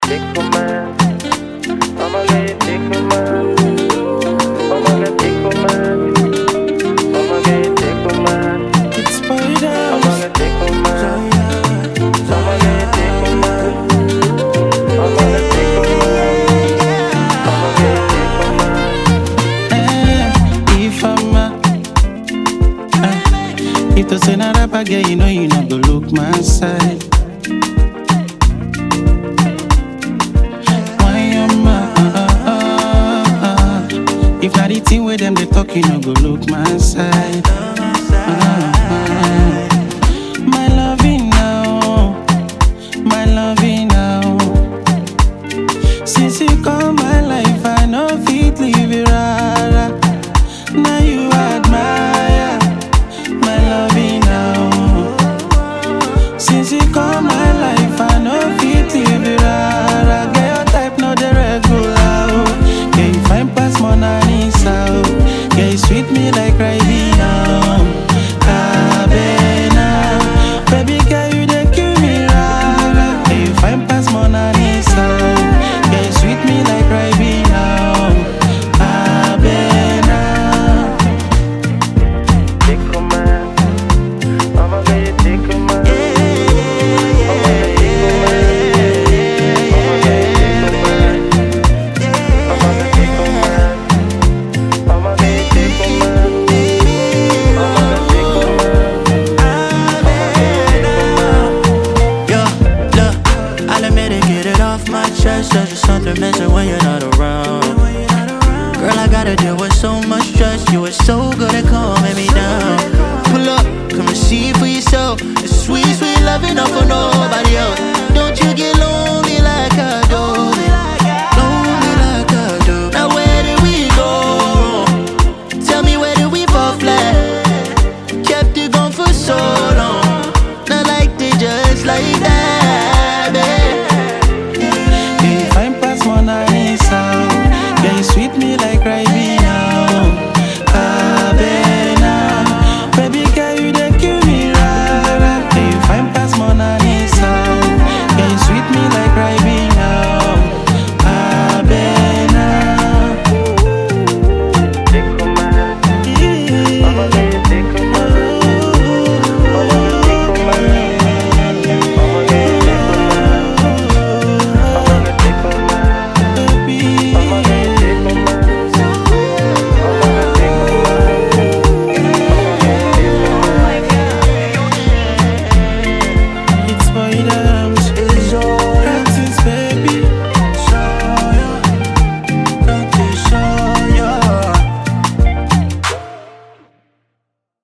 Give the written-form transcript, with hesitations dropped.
take a man. I'ma get take a man. I'ma get take a man. I'ma get take a man. It's spiders. I'ma get take a man. I'ma get take a man. I'ma get take a man. I'ma get take a man. If I'm if to say not rapper girl, you know you not go look my side. Why am if not the thing with them they talk, you know go look my side. My loving now, my loving now. Since you come my life, I know fit leave it rara. Now you admire my loving now. Since you come my life, I know fit leave it rara. Get your type, no the regular. Yeah, you find past Mona Lisa. Yeah, you sweet me like Ribena. Cabena. Baby girl, you dey kill me rara. Yeah, you find past Mona Lisa. Yeah, you sweet me like Ribena. Cabena. Take a man. I'ma get take a man. I'ma get take a man. I'ma get take a man. I'ma get take a man. I'ma get take a man. I'ma get take a man. Yo, look, I'll admit it, get it off my chest. There's just something missing when you're not around. Girl, I gotta deal with so much stress. You were so good at calming me down. Pull up, come and see for yourself. It's sweet, sweet loving, not for nobody else. Don't you get lonely?